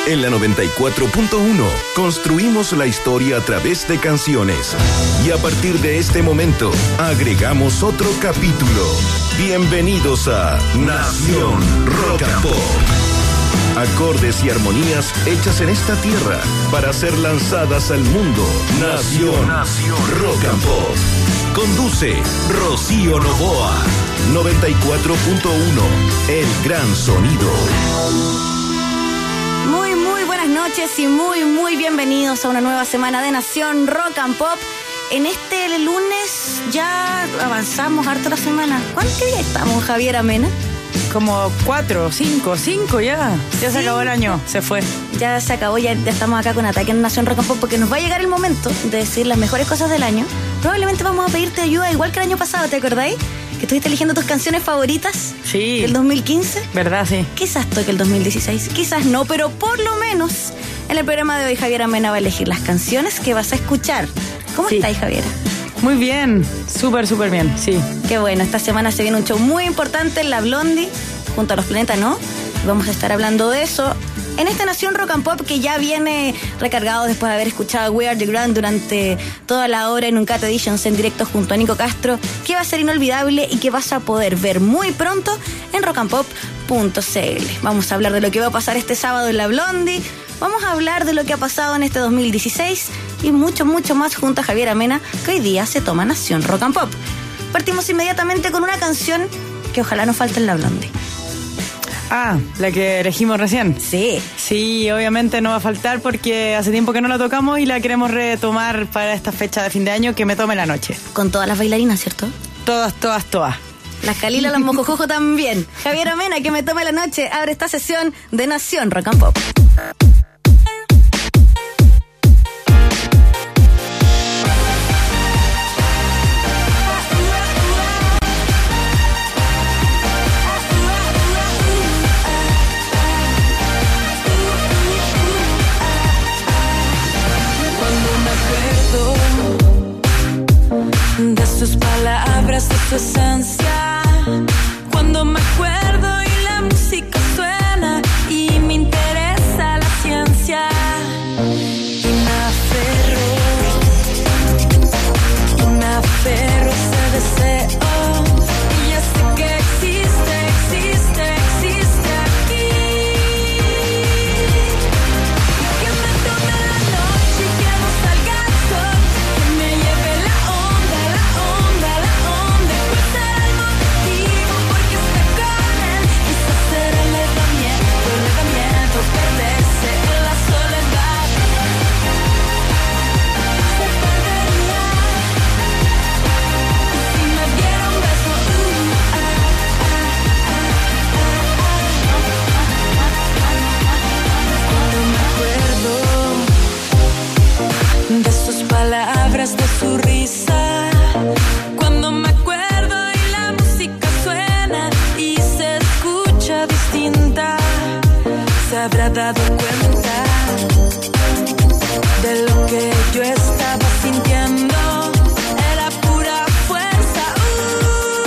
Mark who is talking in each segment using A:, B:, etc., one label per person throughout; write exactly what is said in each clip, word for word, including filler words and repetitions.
A: En la noventa y cuatro punto uno construimos la historia a través de canciones. Y a partir de este momento, agregamos otro capítulo. Bienvenidos a Nación Rock and Pop. Acordes y armonías hechas en esta tierra para ser lanzadas al mundo. Nación, Nación Rock and Pop. Conduce Rocío Novoa. noventa y cuatro punto uno, el gran sonido.
B: Muy, muy buenas noches y muy, muy bienvenidos a una nueva semana de Nación Rock and Pop. En este lunes ya avanzamos harto la semana. ¿Cuántos días estamos, Javier Amena?
C: Como cuatro, cinco, cinco ya. Ya se acabó el año, se fue.
B: Ya se acabó, ya, ya estamos acá con Ataque en Nación Rock and Pop porque nos va a llegar el momento de decir las mejores cosas del año. Probablemente vamos a pedirte ayuda igual que el año pasado, ¿te acordáis? Que estuviste eligiendo tus canciones favoritas.
C: Sí.
B: Del dos mil quince.
C: ¿Verdad? Sí.
B: Quizás toque el dos mil dieciséis, quizás no, pero por lo menos en el programa de hoy Javier Amena va a elegir las canciones que vas a escuchar. ¿Cómo
C: sí.
B: estáis, Javiera?
C: Muy bien, súper, súper bien, sí.
B: Qué bueno, esta semana se viene un show muy importante en La Blondie, junto a Los Planetas, ¿no? Vamos a estar hablando de eso en esta Nación Rock and Pop que ya viene recargado después de haber escuchado We Are The Grand durante toda la hora en Uncut Editions en directo junto a Nico Castro, que va a ser inolvidable y que vas a poder ver muy pronto en rock and pop punto c l. Vamos a hablar de lo que va a pasar este sábado en La Blondie, vamos a hablar de lo que ha pasado en este dos mil dieciséis y mucho, mucho más junto a Javier Amena, que hoy día se toma Nación Rock and Pop. Partimos inmediatamente con una canción que ojalá no falte en La Blondie.
C: Ah, la que elegimos recién.
B: Sí.
C: Sí, obviamente no va a faltar porque hace tiempo que no la tocamos y la queremos retomar para esta fecha de fin de año, que me tome la noche.
B: Con todas las bailarinas, ¿cierto?
C: Todas, todas, todas.
B: Las Calila, las Mojojojo también. Javier Amena, que me tome la noche, abre esta sesión de Nación Rock and Pop.
D: De sus palabras, de su esencia, cuando me acuerdo y la música suena y me interesa la ciencia y me aferro, y me aferro a ese deseo y ya sé que existe, existe, existe aquí. Que me tome la noche y que no salga el sol, que me lleve la onda, la onda, la onda. ¿Cuál será el motivo por qué está con él? Quizás será el elevamiento, el elevamiento, perderse en la soledad. Se perdería. Y si me diera un beso, uh, ah, ah, ah, ah, ah. Cuando me acuerdo de sus palabras, de su risa, cuando me acuerdo y la música suena y se escucha distinta, se habrá dado cuenta de lo que yo estaba sintiendo. Era pura fuerza. uh.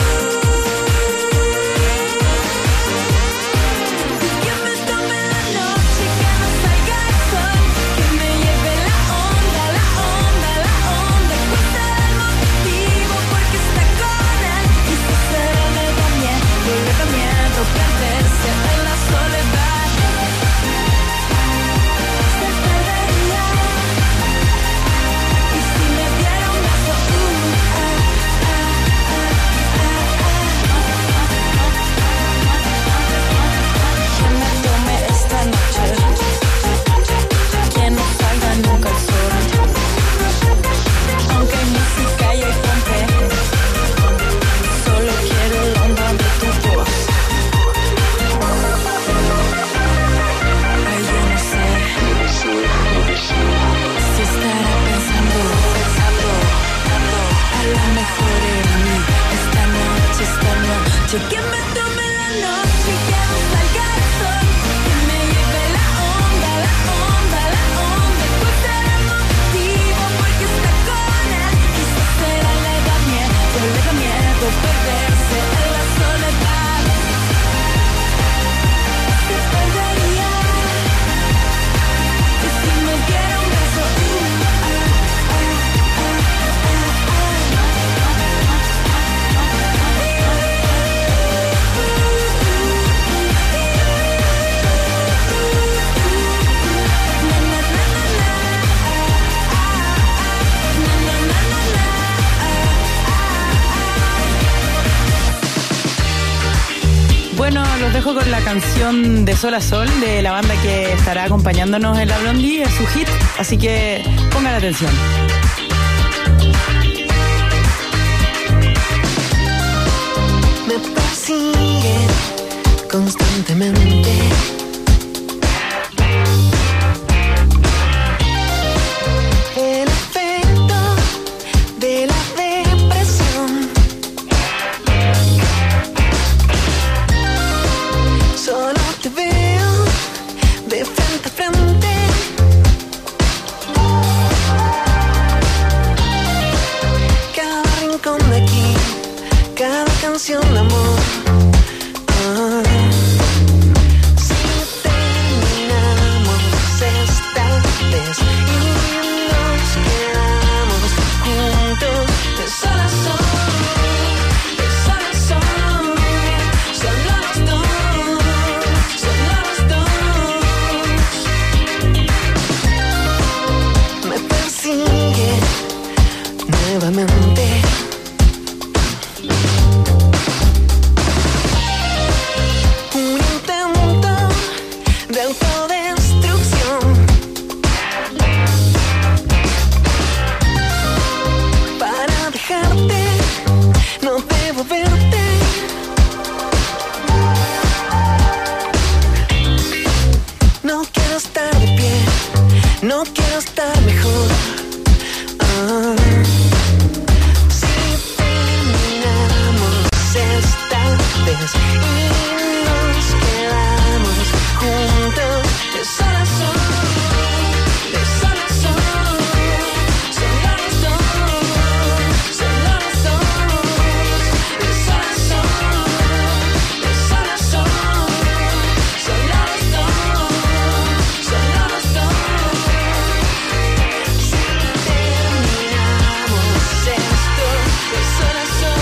D: Que me tome la noche y que no salga el sol, que me lleve la onda, la onda, la onda. ¿Cuál será el motivo por qué está con él? Quizás será el elevamiento, el elevamiento, perderse en la soledad. Se perdería. Y
C: dejo con la canción De Sol a Sol de la banda que estará acompañándonos en la Blondie, es su hit, así que pongan atención.
E: Me persigue constantemente. El efecto de la depresión. Solo te veo de frente a frente. Cada rincón de aquí, cada canción de amor. Ah. Si terminamos esta vez y nos quedamos juntos de sol a sol, de sol a sol, solo los dos, solo los dos. Me persigue nuevamente. Un intento de autodestrucción para dejarte, no debo verte. No quiero estar de pie, no quiero estar mejor. Ah. Si terminamos esta vez y nos quedamos juntos de sol a sol, de sol a sol, solo los dos, solo los dos, de sol a sol, de sol a sol, solo los dos, solo los dos. Si terminamos esto de sol a sol.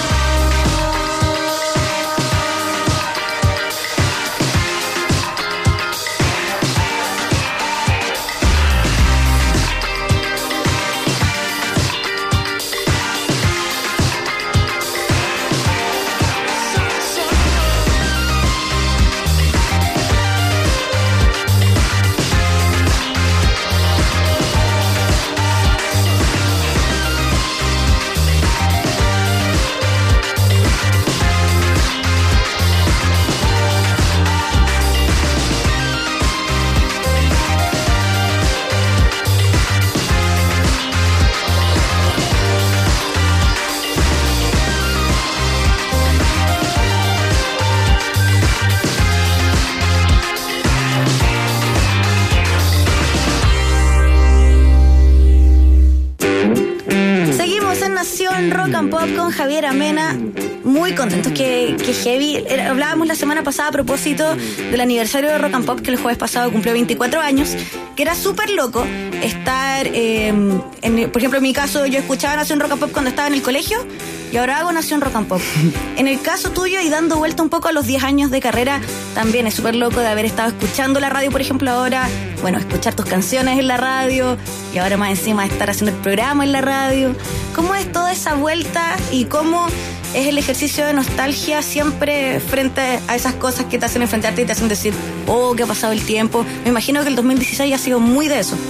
B: Seguimos en Nación Rock and Pop con Javier Amena. Muy contentos que, que heavy. Era- Hablábamos la semana pasada a propósito del aniversario de Rock and Pop, que el jueves pasado cumplió veinticuatro años, que era súper loco estar, eh, en, por ejemplo, en mi caso, yo escuchaba Nación Rock and Pop cuando estaba en el colegio y ahora hago Nación Rock and Pop. En el caso tuyo, y dando vuelta un poco a los diez años de carrera, también es súper loco de haber estado escuchando la radio, por ejemplo, ahora, bueno, escuchar tus canciones en la radio y ahora más encima estar haciendo el programa en la radio. ¿Cómo es toda esa vuelta y cómo es el ejercicio de nostalgia siempre frente a esas cosas que te hacen enfrentarte y te hacen decir, oh, que ha pasado el tiempo? Me imagino que el dos mil dieciséis ha sido muy de eso.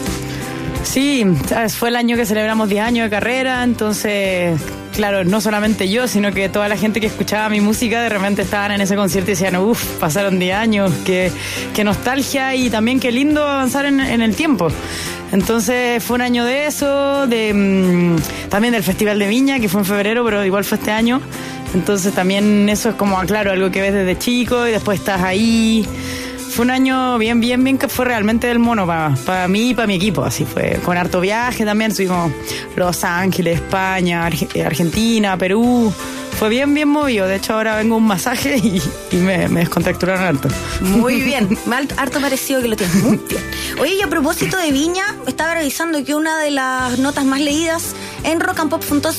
C: Sí, ¿sabes? Fue el año que celebramos diez años de carrera, entonces, claro, no solamente yo, sino que toda la gente que escuchaba mi música de repente estaban en ese concierto y decían, uff, pasaron diez años, qué, qué nostalgia y también qué lindo avanzar en, en el tiempo. Entonces fue un año de eso, de mmm, también del Festival de Viña, que fue en febrero, pero igual fue este año. Entonces también eso es como, claro, algo que ves desde chico y después estás ahí. Fue un año bien, bien, bien, que fue realmente del mono para pa mí y para mi equipo. Así fue, con harto viaje también. Estuvimos Los Ángeles, España, Arge- Argentina, Perú. Fue bien, bien movido. De hecho, ahora vengo a un masaje y, y me, me descontracturaron harto.
B: Muy bien, me ha harto parecido que lo tienes muy bien. Oye, y a propósito de Viña, estaba revisando que una de las notas más leídas en rock and pop punto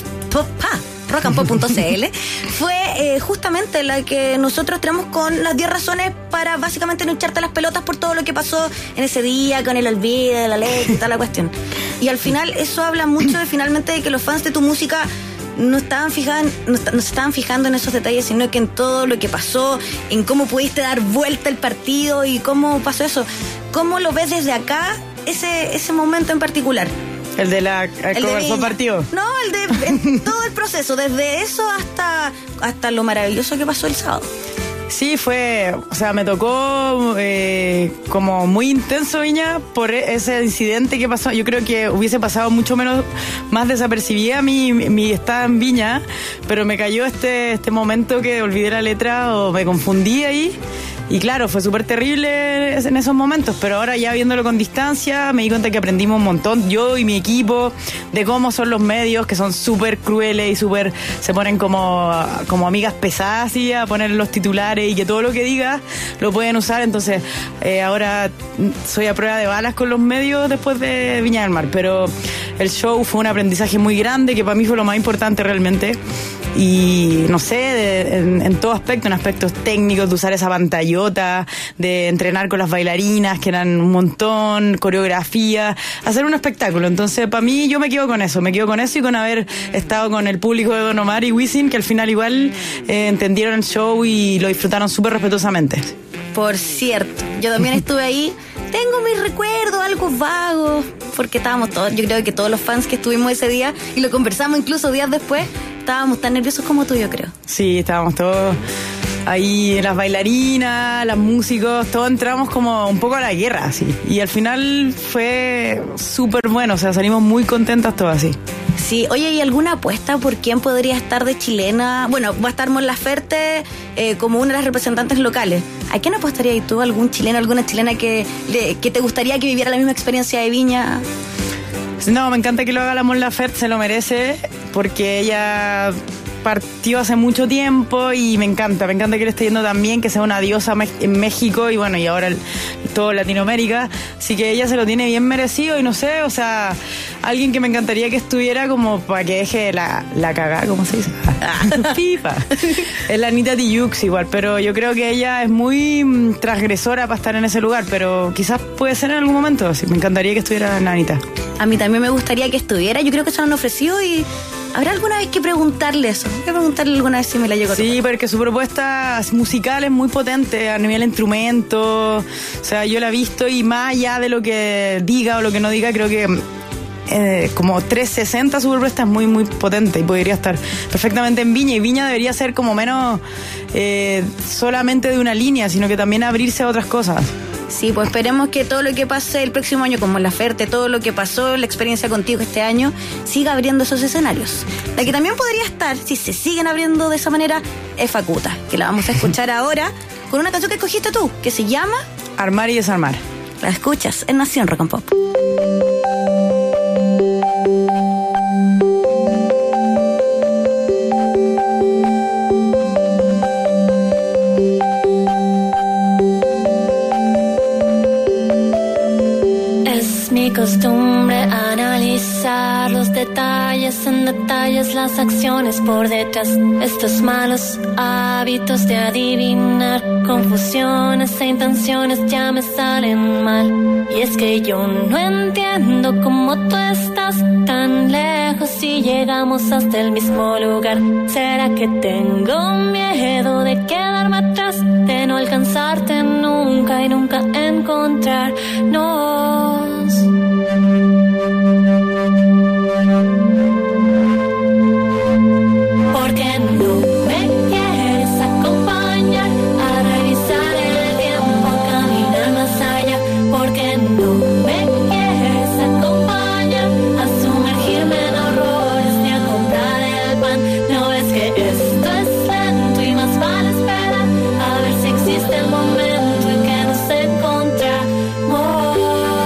B: c l fue eh, justamente la que nosotros tenemos con las diez razones para básicamente no echarte las pelotas por todo lo que pasó en ese día, con el olvido de la ley y toda la cuestión. Y al final eso habla mucho de finalmente de que los fans de tu música no estaban fijan, no, no se estaban fijando en esos detalles, sino que en todo lo que pasó, en cómo pudiste dar vuelta el partido y cómo pasó eso. ¿Cómo lo ves desde acá, ese, ese momento en particular?
C: El de la
B: El
C: el
B: de Viña.
C: partido.
B: No, el de en todo el proceso, desde eso hasta, hasta lo maravilloso que pasó el sábado.
C: Sí, fue, o sea, me tocó eh, como muy intenso Viña por ese incidente que pasó. Yo creo que hubiese pasado mucho menos, más desapercibida mi, mi estada en Viña, pero me cayó este, este momento que olvidé la letra o me confundí ahí. Y claro, fue súper terrible en esos momentos, pero ahora ya viéndolo con distancia me di cuenta que aprendimos un montón, yo y mi equipo, de cómo son los medios, que son súper crueles y súper, se ponen como, como amigas pesadas así, a poner los titulares y que todo lo que digas lo pueden usar. Entonces eh, ahora soy a prueba de balas con los medios después de Viña del Mar, pero el show fue un aprendizaje muy grande que para mí fue lo más importante realmente. Y no sé, de, en, en todo aspecto, en aspectos técnicos, de usar esa pantallota, de entrenar con las bailarinas, que eran un montón, coreografía, hacer un espectáculo. Entonces, para mí, yo me quedo con eso, me quedo con eso y con haber estado con el público de Don Omar y Wisin, que al final igual eh, entendieron el show y lo disfrutaron súper respetuosamente.
B: Por cierto, yo también estuve ahí. Tengo mis recuerdos, algo vagos, porque estábamos todos, yo creo que todos los fans que estuvimos ese día, y lo conversamos incluso días después, estábamos tan nerviosos como tú, yo creo.
C: Sí, estábamos todos ahí, las bailarinas, los músicos, todos entramos como un poco a la guerra, así. Y al final fue súper bueno, o sea, salimos muy contentas todas así.
B: Sí, oye, ¿y alguna apuesta por quién podría estar de chilena? Bueno, va a estar Mon Laferte eh, como una de las representantes locales. ¿A quién apostarías tú? ¿Algún chileno, alguna chilena que, le, que te gustaría que viviera la misma experiencia de Viña?
C: No, me encanta que lo haga la Mon Laferte, se lo merece, porque ella partió hace mucho tiempo y me encanta, me encanta que le esté yendo tan bien, que sea una diosa en México y bueno, y ahora el, todo Latinoamérica, así que ella se lo tiene bien merecido y no sé, o sea, alguien que me encantaría que estuviera como para que deje la, la cagada, ¿cómo se dice? Pipa. Es la Anita Tijoux igual, pero yo creo que ella es muy mm, transgresora para estar en ese lugar, pero quizás puede ser en algún momento, sí, me encantaría que estuviera la Anita.
B: A mí también me gustaría que estuviera, yo creo que se lo han ofrecido y habrá alguna vez que preguntarle eso. Hay que preguntarle alguna vez si me la llegó.
C: Sí, porque su propuesta musical es muy potente a nivel de instrumento. O sea, yo la he visto y más allá de lo que diga o lo que no diga, creo que eh, como trescientos sesenta su propuesta es muy, muy potente y podría estar perfectamente en Viña. Y Viña debería ser como menos eh, solamente de una línea, sino que también abrirse a otras cosas.
B: Sí, pues esperemos que todo lo que pase el próximo año, como la Ferte, todo lo que pasó, la experiencia contigo este año, siga abriendo esos escenarios. La que también podría estar, si se siguen abriendo de esa manera, es Facuta, que la vamos a escuchar ahora con una canción que escogiste tú, que se llama
C: Armar y Desarmar.
B: La escuchas en Nación Rock and Pop.
F: Costumbre analizar los detalles en detalles, las acciones por detrás, estos malos hábitos de adivinar, confusiones e intenciones ya me salen mal. Y es que yo no entiendo cómo tú estás tan lejos y llegamos hasta el mismo lugar. ¿Será que tengo miedo de quedarme atrás, de no alcanzarte nunca y nunca encontrarnos?
D: Existe el momento en que nos encontramos.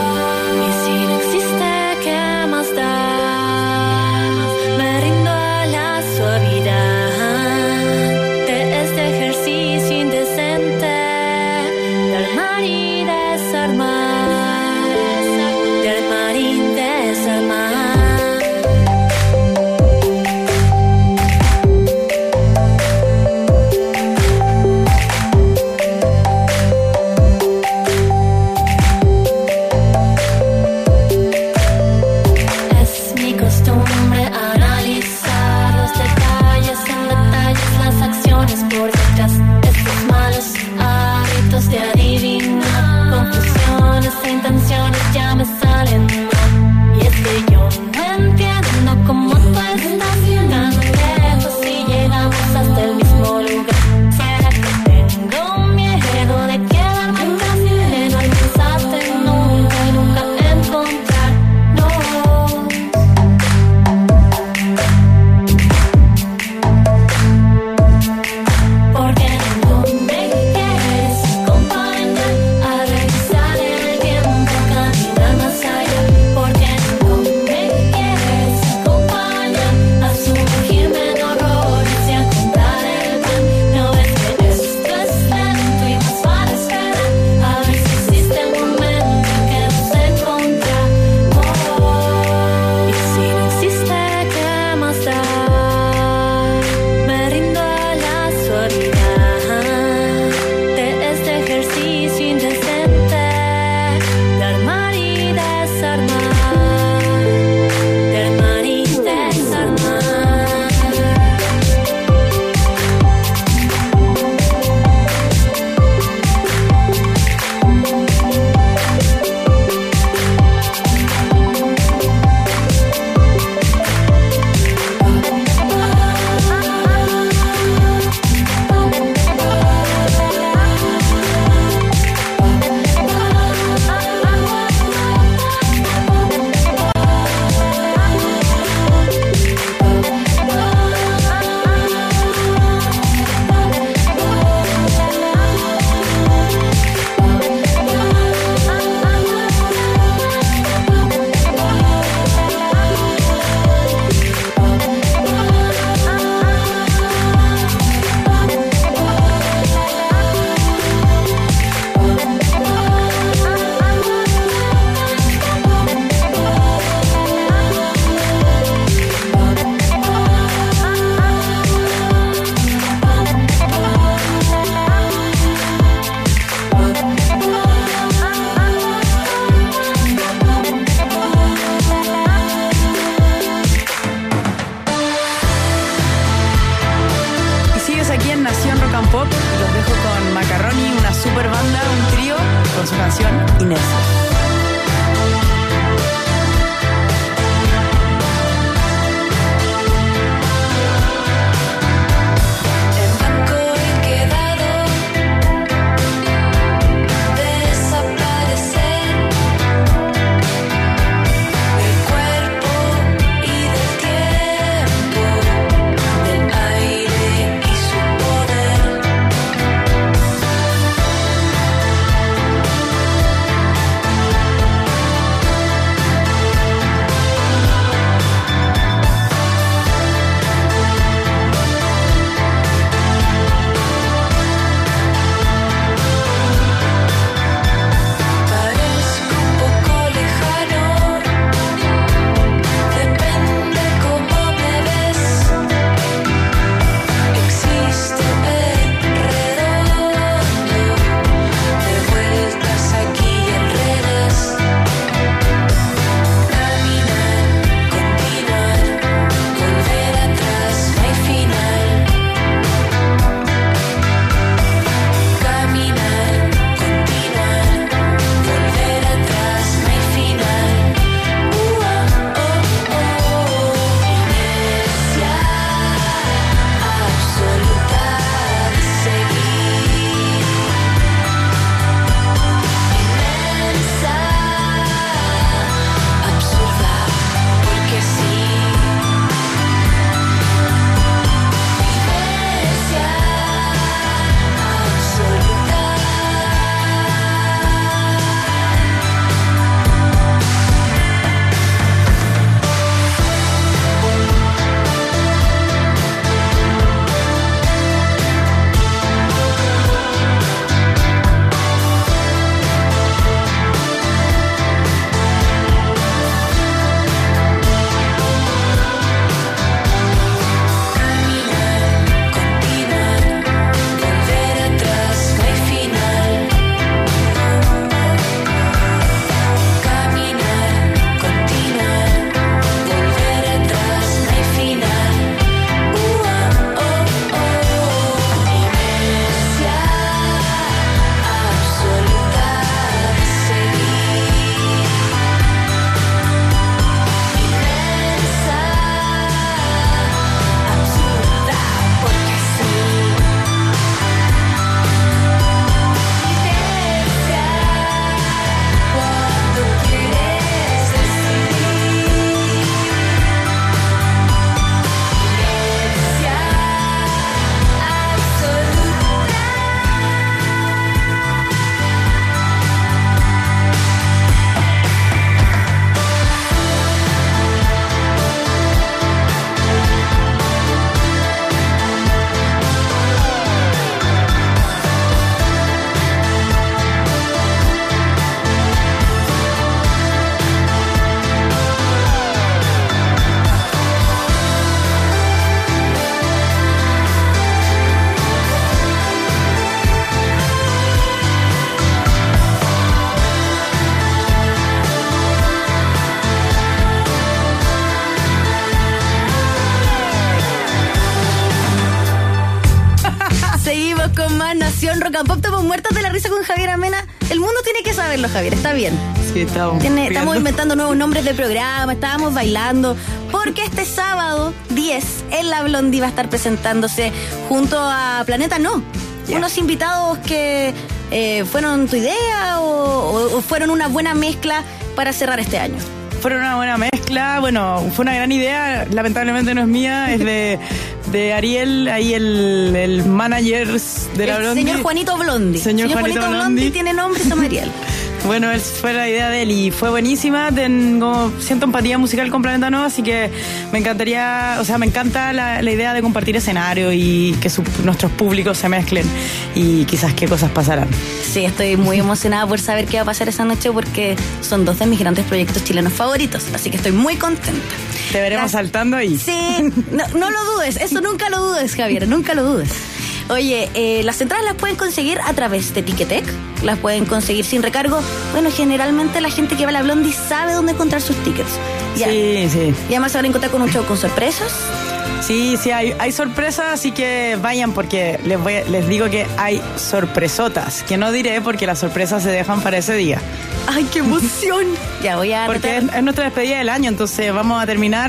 B: en Nación Rock and Pop. Estamos muertos de la risa con Javier Amena. El mundo tiene que saberlo, Javier, está bien.
C: Sí, estamos.
B: Tiene, estamos inventando nuevos nombres de programa, estábamos bailando, porque este sábado diez en La Blondie va a estar presentándose junto a Planeta No. Yeah. Unos invitados que eh, fueron tu idea o, o, o fueron una buena mezcla para cerrar este año.
C: Fueron una buena mezcla, bueno, fue una gran idea, lamentablemente no es mía, es de, de Ariel, ahí el, el manager de La Blondie.
B: Señor Juanito Blondie.
C: Señor,
B: Señor
C: Juanito,
B: Juanito
C: Blondie.
B: Blondie tiene nombre, se llama Ariel.
C: Bueno, él fue la idea de él y fue buenísima. Tengo, siento empatía musical con Planeta No, así que me encantaría, o sea, me encanta la, la idea de compartir escenario y que su, nuestros públicos se mezclen y quizás qué cosas pasarán.
B: Sí, estoy muy emocionada por saber qué va a pasar esa noche porque son dos de mis grandes proyectos chilenos favoritos, así que estoy muy contenta.
C: Te veremos
B: Gracias.
C: Saltando ahí.
B: Sí, no, no lo dudes, eso nunca lo dudes, Javier, nunca lo dudes. Oye, eh, las entradas las pueden conseguir a través de Ticketek, las pueden conseguir sin recargo. Bueno, generalmente la gente que va a La Blondie sabe dónde encontrar sus tickets. Ya.
C: Sí, sí.
B: Y además se van a encontrar con un show con sorpresas.
C: Sí, sí, hay, hay sorpresas, así que vayan porque les, voy, les digo que hay sorpresotas, que no diré porque las sorpresas se dejan para ese día.
B: ¡Ay, qué emoción! Ya voy a...
C: Porque es,
B: meter...
C: es nuestra despedida del año, entonces vamos a terminar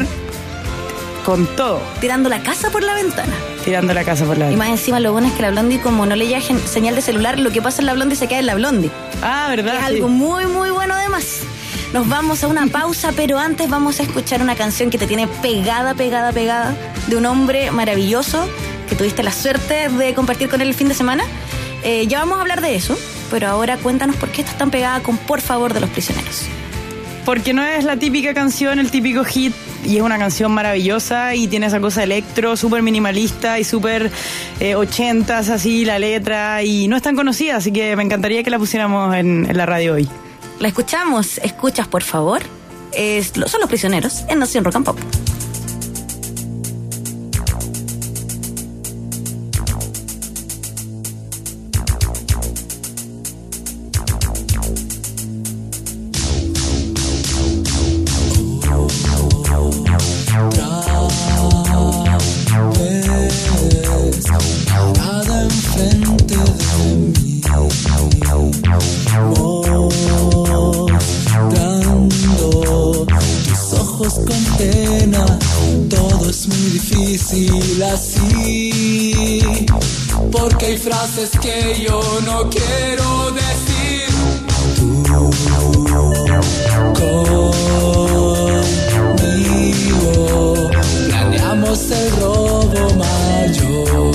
C: con todo.
B: Tirando la casa por la ventana.
C: Tirando la casa por la
B: Y
C: ventana.
B: más encima lo bueno es que La Blondie, como no le llega gen- señal de celular, lo que pasa en La Blondie se queda en La Blondie.
C: Ah, ¿verdad?
B: Es
C: Sí.
B: algo muy, muy bueno además. Nos vamos a una pausa, pero antes vamos a escuchar una canción que te tiene pegada, pegada, pegada, de un hombre maravilloso que tuviste la suerte de compartir con él el fin de semana. Eh, ya vamos a hablar de eso, pero ahora cuéntanos por qué estás tan pegada con Por Favor de Los Prisioneros.
C: Porque no es la típica canción, el típico hit, y es una canción maravillosa y tiene esa cosa electro, súper minimalista y súper eh, ochentas, así, la letra, y no es tan conocida, así que me encantaría que la pusiéramos en, en la radio hoy.
B: La escuchamos, escuchas Por Favor, es, son Los Prisioneros en Nación Rock and Pop.
G: Parada enfrente de mí, mostrando tus ojos con pena. Todo es muy difícil así, porque hay frases que yo no quiero decir. Tú conmigo planeamos el robo mayor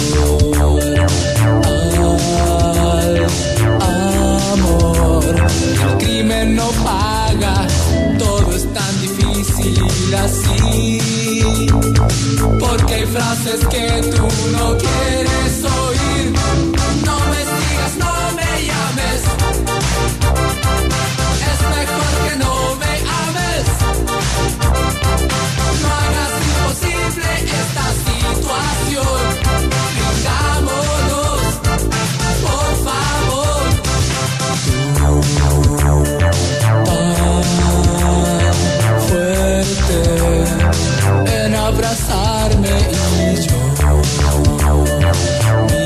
G: al amor. El crimen no paga, todo es tan difícil así, porque hay frases que tú no quieres oír. No me sigas, no me llames, es mejor que no me ames. No hagas imposible esta situación. Brindámonos, por favor. Tan fuerte en abrazarme y yo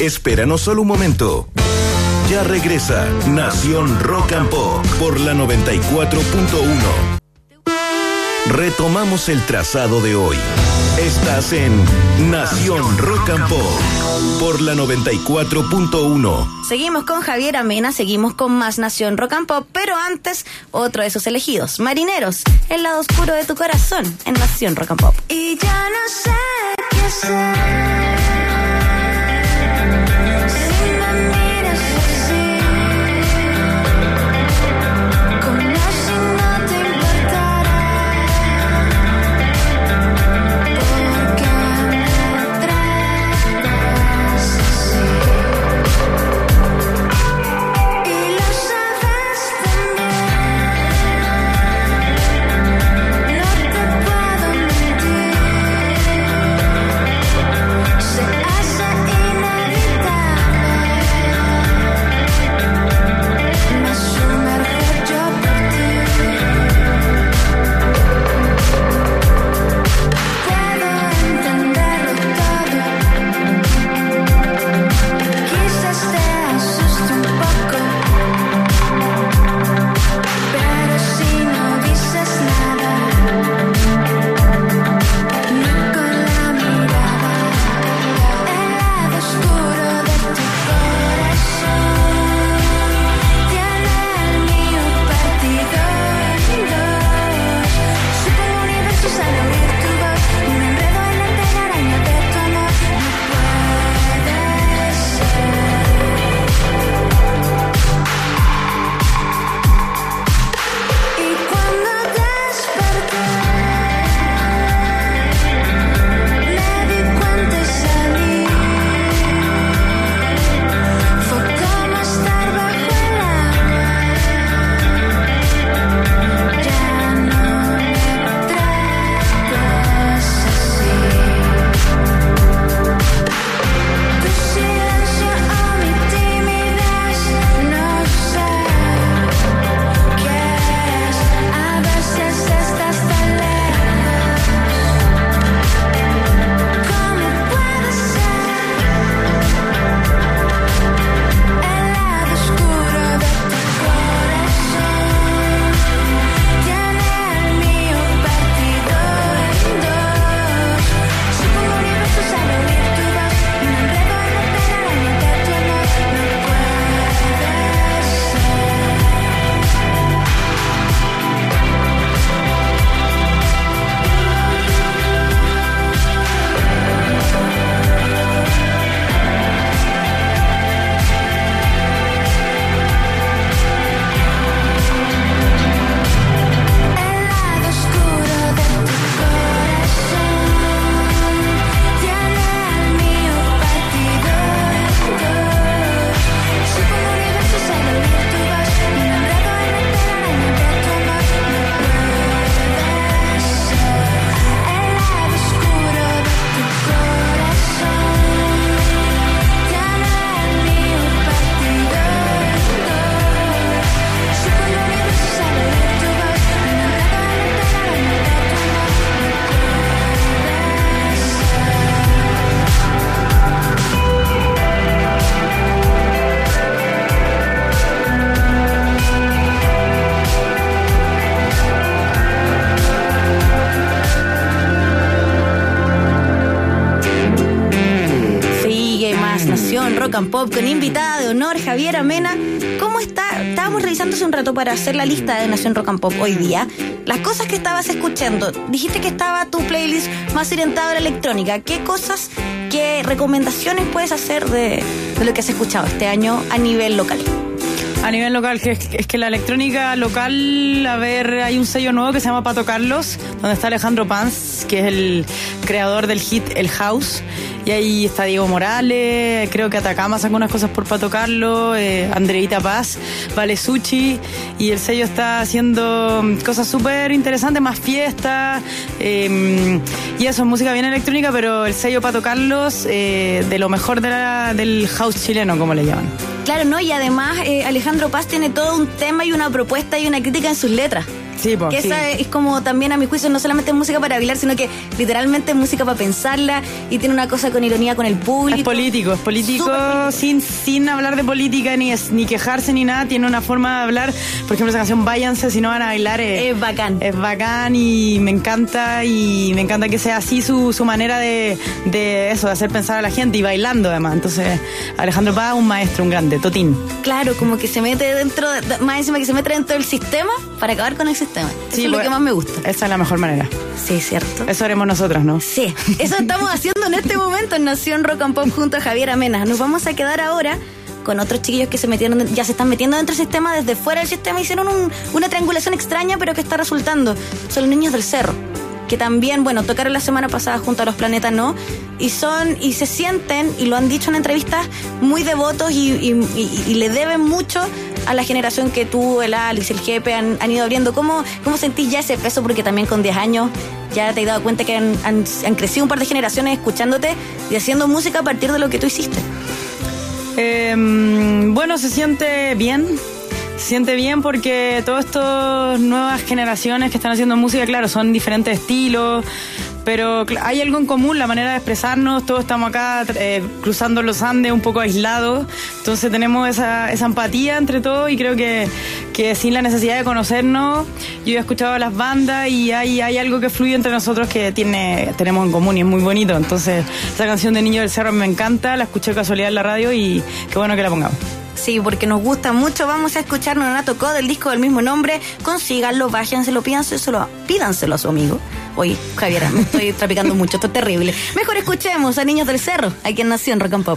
A: Espéranos solo un momento. Ya regresa Nación Rock and Pop por la noventa y cuatro punto uno. Retomamos el trazado de hoy. Estás en Nación Rock and Pop por la noventa y cuatro punto uno.
B: Seguimos con Javier Amena, seguimos con más Nación Rock and Pop, pero antes, otro de sus elegidos, Marineros, el lado oscuro de tu corazón, en Nación Rock and Pop.
D: Y ya no sé qué hacer. Si me miras así, como si no te importara, porque me tratas así. Y lo sabes también, no te puedo mentir. Se hace inevitable, me sumerjo yo por ti. Puedo entenderlo todo, quizás te asuste un poco, pero si no dices nada, ni con la mirada, el lado oscuro de tu corazón tiene el mío partido en dos. Supongo universos al oír tu voz, un enredo en la telaraña de tu amor. No puede ser. Y cuando desperté, me di cuenta y salí. Fue como estar bajo el agua. Ya no me tratas así. Tu silencio o mi timidez, no sé qué es. A veces estás tan lejos. ¿Cómo puede ser? El lado oscuro de tu corazón tiene el mío partido en dos. Supongo universos al oír tu voz, un enredo en la telaraña de tu amor. No puede ser. El lado oscuro de tu corazón tiene el mío partido en dos. Supongo universos al oír tu voz, un enredo en la telaraña de tu amor. No puede ser. El lado oscuro de tu corazón tiene el mío partido en dos. Supongo universos al oír tu voz, un enredo en la telaraña de tu amor.
B: Sigue más Nación Rock and Pop con invitada de honor Javier Amena. ¿Cómo está? Estábamos revisando hace un rato para hacer la lista de Nación Rock and Pop hoy día. Las cosas que estabas escuchando. Dijiste que estaba tu playlist más orientada a la electrónica. ¿Qué cosas, qué recomendaciones puedes hacer de, de lo que has escuchado este año a nivel local?
C: A nivel local, que es, es que la electrónica local, a ver, hay un sello nuevo que se llama Pato Carlos, donde está Alejandro Panz, que es el creador del hit El House, y ahí está Diego Morales, creo que Atacama sacó unas cosas por Pato Carlos, eh, Andreita Paz, Vale Suchi, y el sello está haciendo cosas súper interesantes, más fiestas, eh, y eso, música bien electrónica, pero el sello Pato Carlos, eh, de lo mejor de la, del house chileno, como le llaman.
B: Claro, ¿no? Y además eh, Alejandro Paz tiene todo un tema y una propuesta y una crítica en sus letras.
C: Sí, po,
B: que
C: sí.
B: esa es como también a mi juicio no solamente música para bailar, sino que literalmente es música para pensarla y tiene una cosa con ironía con el público.
C: Es político, es político,
B: Súper político.
C: sin sin hablar de política, ni es, ni quejarse, ni nada. Tiene una forma de hablar. Por ejemplo, esa canción Váyanse, si no van a bailar. Es,
B: Es bacán.
C: Es bacán y me encanta. Y me encanta que sea así su, su manera de, de eso, de hacer pensar a la gente y bailando además. Entonces, Alejandro Paz, un maestro, un grande, Totín.
B: Claro, como que se mete dentro, de- más encima que se mete dentro del sistema para acabar con el sistema. Eso
C: Sí,
B: es lo
C: pues,
B: que más me gusta.
C: Esa es la mejor manera.
B: Sí, cierto.
C: Eso haremos nosotros, ¿no?
B: Sí, eso estamos haciendo en este momento en Nación Rock and Pop junto a Javier Amena. Nos vamos a quedar ahora con otros chiquillos que se metieron, ya se están metiendo dentro del sistema, desde fuera del sistema hicieron un- una triangulación extraña, pero que está resultando. Son los Niños del Cerro, que también, bueno, tocaron la semana pasada junto a Los Planetas No, y son, y se sienten, y lo han dicho en entrevistas, muy devotos y, y, y- y le deben mucho a la generación que tú, el Alex, el Jepe han, han ido abriendo. ¿Cómo, ¿Cómo sentís ya ese peso? Porque también con diez años ya te has dado cuenta que han, han, han crecido un par de generaciones escuchándote y haciendo música a partir de lo que tú hiciste.
C: Eh, bueno, se siente bien. Se siente bien porque todas estas nuevas generaciones que están haciendo música, claro, son diferentes estilos, pero cl- hay algo en común, la manera de expresarnos. Todos estamos acá eh, cruzando los Andes, un poco aislados, entonces tenemos esa, esa empatía entre todos y creo que, que sin la necesidad de conocernos, yo he escuchado a las bandas y hay, hay algo que fluye entre nosotros que tiene, tenemos en común y es muy bonito. Entonces esa canción de Niño del Cerro me encanta, la escuché de casualidad en la radio y qué bueno que la pongamos.
B: Sí, porque nos gusta mucho. Vamos a escuchar Nonato Co del disco del mismo nombre. Consíganlo, váyanselo, pídanselo, pídanselo a su amigo. Oye, Javier, me estoy trapicando mucho, esto es terrible. Mejor escuchemos a Niños del Cerro, aquí en Nación Rock and Pop.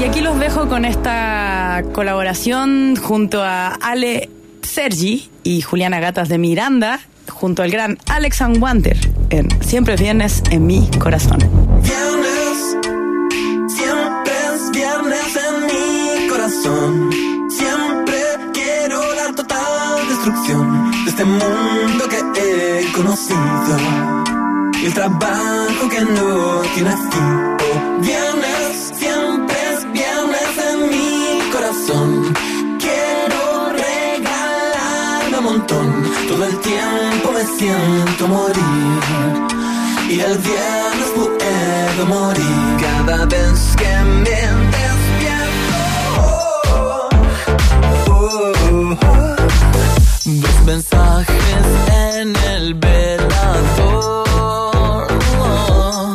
C: aquí los dejo con esta colaboración junto a Ale Sergi y Juliana Gatas de Miranda, junto al gran Alex Anwanter en Siempre es Viernes en mi corazón.
H: Viernes, siempre es viernes en mi corazón. Siempre quiero la total destrucción de este mundo que he conocido y el trabajo que no tiene fin. Oh, viernes, siempre es viernes en mi corazón. Quiero regalarme un montón. Todo el tiempo me siento morir y el viernes puedo morir. Cada vez que me despierto, oh, oh, oh, oh. Dos mensajes en el velador. Oh.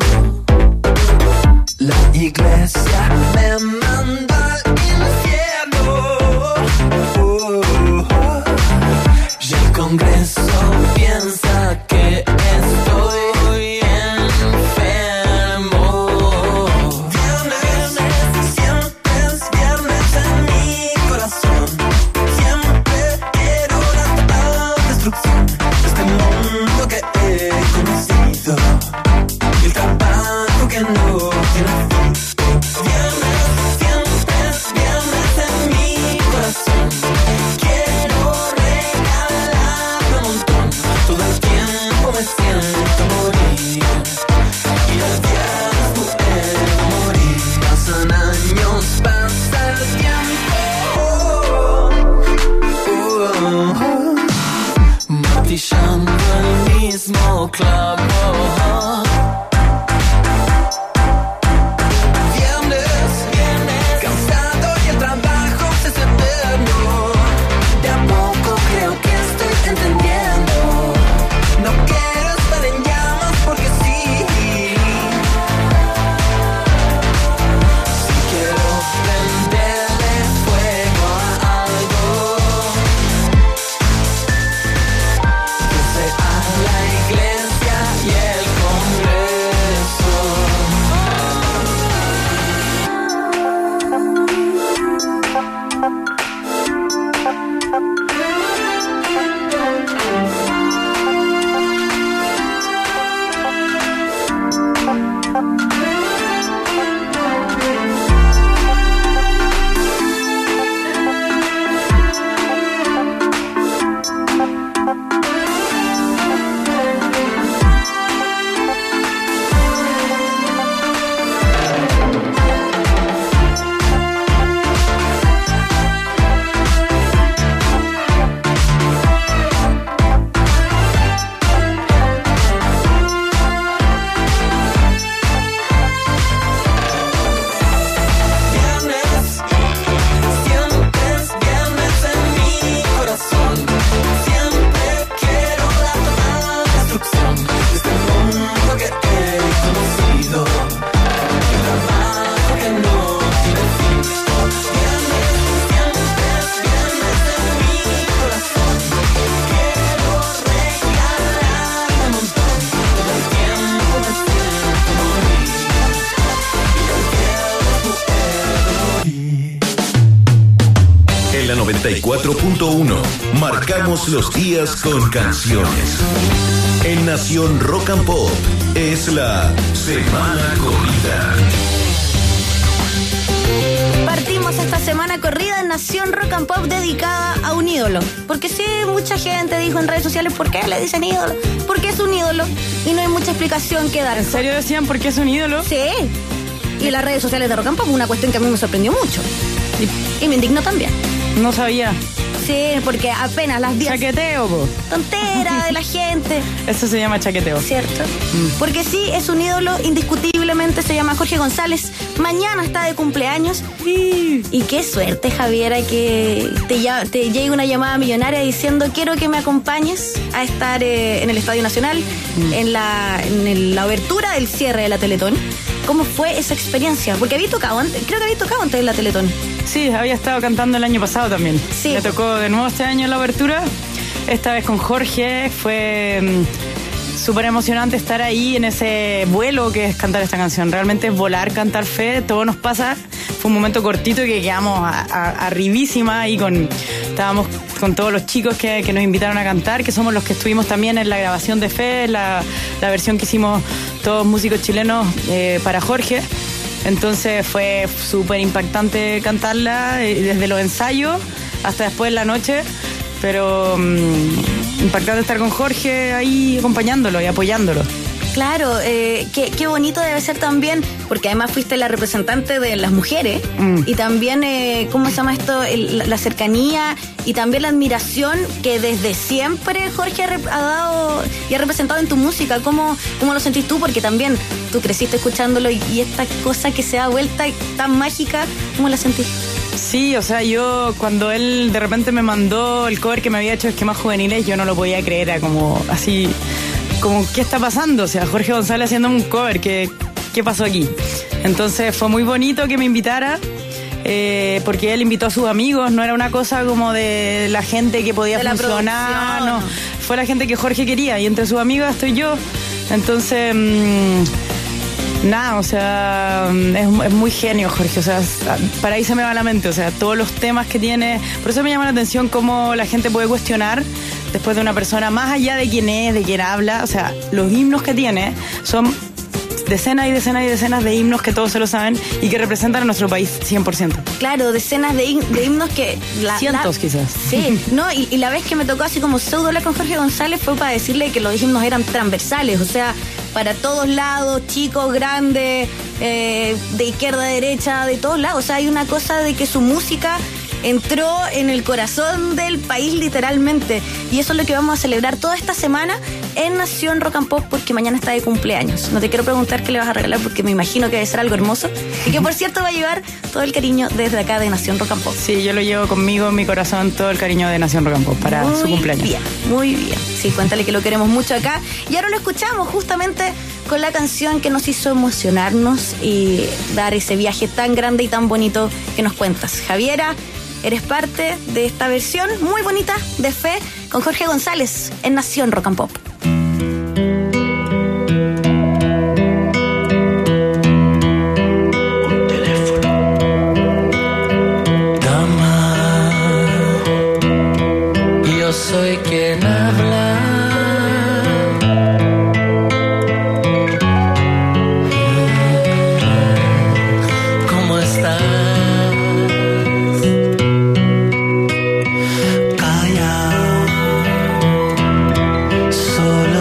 H: La iglesia me manda al infierno. Oh, oh, oh. Y el Congreso piensa que estoy enfermo. Viernes, siempre es viernes en mi corazón. Siempre quiero la total destrucción de este mundo que he conocido y el trabajo que no tiene fin. Viernes, siempre es viernes en mi corazón. Quiero regalarme un montón. Todo el tiempo me siento morir y el viernes puedo morir. Pasan años, pasa el tiempo. Oh, oh, oh. Martillando el mismo clavo. Viernes, viernes, cansado y el trabajo se hace eterno. De a poco creo que estoy entendiendo. No quiero estar en llamas porque sí. Si quiero prenderle fuego a algo, que sea la iglesia y el Congreso. Viernes, siempre es viernes en mi corazón. Siempre quiero la total destrucción de este mundo que he conocido y el trabajo que no tiene fin. Viernes, siempre es viernes en mi corazón. Quiero regalarme un montón. Todo el tiempo me siento morir y el viernes puedo morir.
A: En la noventa y cuatro punto uno marcamos los días con canciones. En Nación Rock and Pop es la Semana Corrida.
B: Partimos esta semana corrida en Nación Rock and Pop dedicada a un ídolo. Porque sí, mucha gente dijo en redes sociales, ¿por qué le dicen ídolo? Porque es un ídolo y no hay mucha explicación que dar.
C: ¿En serio decían por qué es un ídolo?
B: Sí. Y las redes sociales de Rock and Pop, una cuestión que a mí me sorprendió mucho. Y, y me indignó también.
C: No sabía.
B: Sí, porque apenas las diez
C: Chaqueteo, po.
B: tontera de la gente,
C: Eso se llama chaqueteo.
B: ¿cierto? Porque sí, es un ídolo, indiscutiblemente se llama Jorge González. Mañana está de cumpleaños. Y qué suerte, Javiera, que te, lla- te llegue una llamada millonaria diciendo quiero que me acompañes a estar eh, en el Estadio Nacional, en, la, en el- la abertura del cierre de la Teletón. ¿Cómo fue esa experiencia? Porque había tocado antes, creo que había tocado antes en la Teletón.
C: Sí, había estado cantando el año pasado también.
B: Sí.
C: Me tocó de nuevo este año en la abertura. Esta vez con Jorge. Fue mm, súper emocionante estar ahí en ese vuelo que es cantar esta canción. Realmente es volar, cantar fe. Todo nos pasa. fue un momento cortito que quedamos a, a, arribísima ahí con, estábamos con todos los chicos que, que nos invitaron a cantar, que somos los que estuvimos también en la grabación de Fe, la, la versión que hicimos todos músicos chilenos eh, para Jorge. Entonces fue súper impactante cantarla, eh, desde los ensayos hasta después en la noche, pero um, impactante estar con Jorge ahí acompañándolo y apoyándolo.
B: Claro, eh, qué, qué bonito debe ser también, porque además fuiste la representante de las mujeres, mm. y también, eh, ¿cómo se llama esto? El, la, la cercanía y también la admiración que desde siempre Jorge ha, ha dado y ha representado en tu música. ¿Cómo, cómo lo sentís tú? Porque también tú creciste escuchándolo y, y esta cosa que se da vuelta tan mágica, ¿cómo la sentís?
C: Sí, o sea, yo cuando él de repente me mandó el cover que me había hecho Esquemas Juveniles, yo no lo podía creer, era como así... como, ¿qué está pasando? O sea, Jorge González haciendo un cover, ¿qué, qué pasó aquí? Entonces fue muy bonito que me invitara, eh, porque él invitó a sus amigos, no era una cosa como de la gente que podía de funcionar, no, fue la gente que Jorge quería, y entre sus amigos estoy yo. Entonces, mmm, nada, o sea, es, es muy genio Jorge, o sea, para ahí se me va la mente, o sea, todos los temas que tiene, por eso me llama la atención cómo la gente puede cuestionar después de una persona, más allá de quién es, de quién habla, o sea, los himnos que tiene son decenas y decenas y decenas de himnos que todos se lo saben y que representan a nuestro país cien por ciento.
B: Claro, decenas de, him- de himnos que... La,
C: Cientos
B: la,
C: quizás.
B: Sí, ¿no? Y, y la vez que me tocó así como pseudo hablar con Jorge González fue para decirle que los himnos eran transversales, o sea, para todos lados, chicos, grandes, eh, de izquierda a derecha, de todos lados. O sea, hay una cosa de que su música entró en el corazón del país literalmente, y eso es lo que vamos a celebrar toda esta semana en Nación Rock and Pop, porque mañana está de cumpleaños. No te quiero preguntar qué le vas a regalar porque me imagino que debe ser algo hermoso, y que por cierto va a llevar todo el cariño desde acá de Nación Rock and Pop.
C: Sí, yo lo llevo conmigo en mi corazón, todo el cariño de Nación Rock and Pop para
B: muy
C: su cumpleaños.
B: Bien, muy bien. Sí, cuéntale que lo queremos mucho acá. Y ahora lo escuchamos justamente con la canción que nos hizo emocionarnos y dar ese viaje tan grande y tan bonito que nos cuentas. Javiera, eres parte de esta versión muy bonita de Fe con Jorge González en Nación Rock and Pop.
G: Soy quien habla. ¿Cómo estás?
H: Calla, solo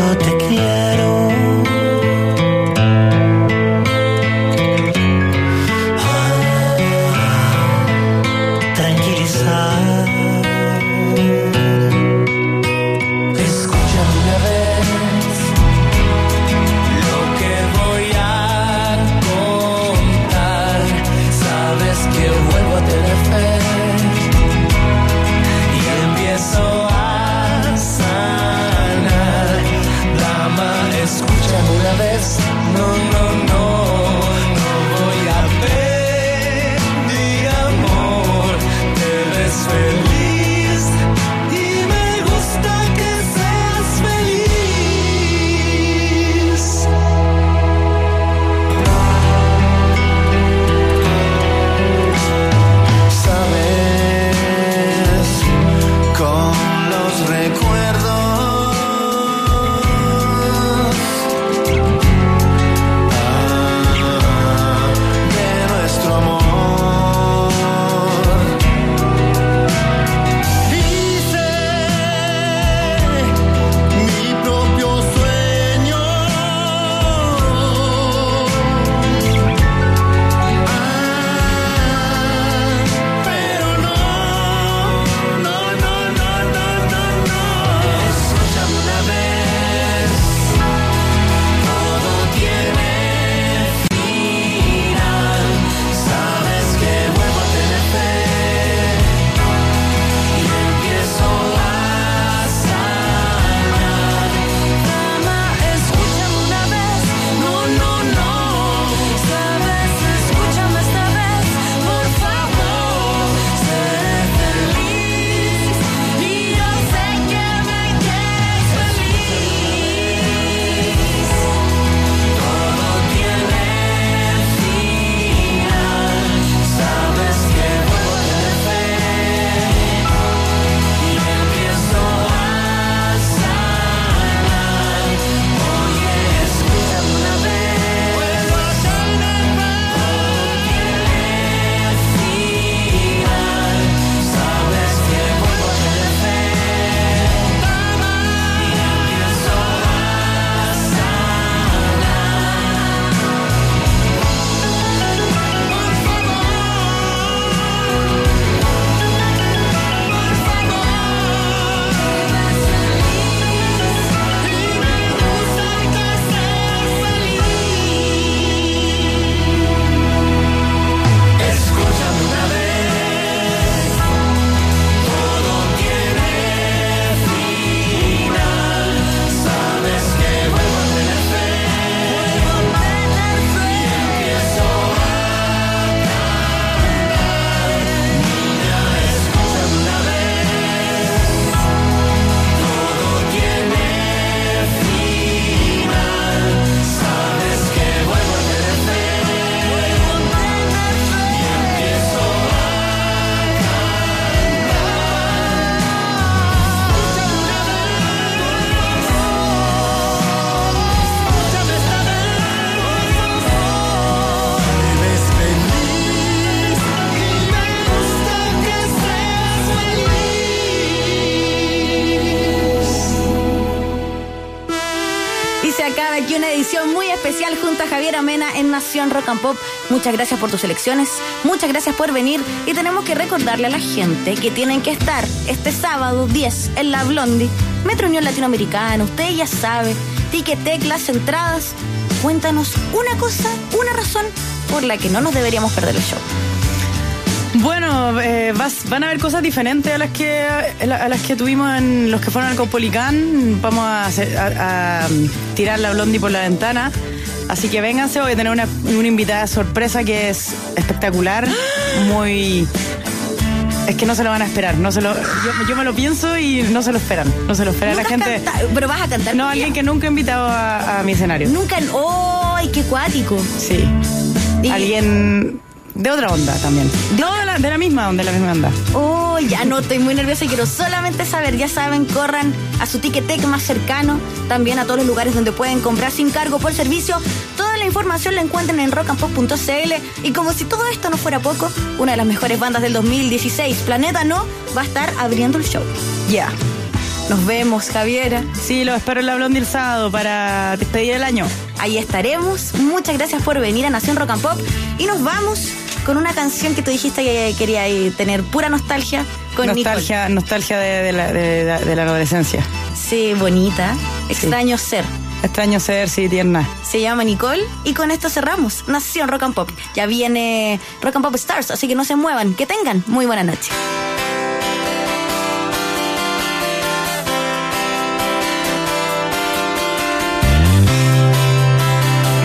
B: Javiera Mena en Nación Rock and Pop. Muchas gracias por tus elecciones, muchas gracias por venir. Y tenemos que recordarle a la gente que tienen que estar este sábado diez en la Blondie, Metro Unión Latinoamericana. Usted ya sabe, Ticketek, las entradas. Cuéntanos una cosa, una razón por la que no nos deberíamos perder el show.
C: Bueno, eh, vas, van a haber cosas diferentes a las que a las que tuvimos en los que fueron al Caupolicán. Vamos a, hacer, a, a tirar la Blondie por la ventana. Así que vénganse, voy a tener una, una invitada sorpresa que es espectacular. Muy... Es que no se lo van a esperar. No se lo, yo, yo me lo pienso y no se lo esperan. No se lo espera la gente.
B: Canta, pero vas a cantar.
C: No, alguien que nunca he invitado a, a mi escenario.
B: Nunca. ¡Ay, qué cuático!
C: Sí.
B: Y...
C: Alguien... De otra onda también. No, de la, de la misma onda, de la misma onda.
B: Oh, ya no, estoy muy nerviosa y quiero solamente saber. Ya saben, corran a su Ticketek más cercano. También a todos los lugares donde pueden comprar sin cargo por servicio. Toda la información la encuentran en rock and pop punto c l. Y como si todo esto no fuera poco, una de las mejores bandas del dos mil dieciséis, Planeta No, va a estar abriendo el show.
C: Ya. Yeah.
B: Nos vemos, Javiera.
C: Sí, lo espero en la Blondie el sábado para despedir el año.
B: Ahí estaremos. Muchas gracias por venir a Nación Rock and Pop. Y nos vamos con una canción que tú dijiste que quería tener pura nostalgia con
C: nostalgia,
B: Nicole.
C: Nostalgia de, de, la, de, de, de la adolescencia.
B: Sí, bonita. Extraño sí. ser.
C: Extraño ser, sí, tierna.
B: Se llama Nicole y con esto cerramos Nación Rock and Pop. Ya viene Rock and Pop Stars, así que no se muevan. Que tengan muy buena noche.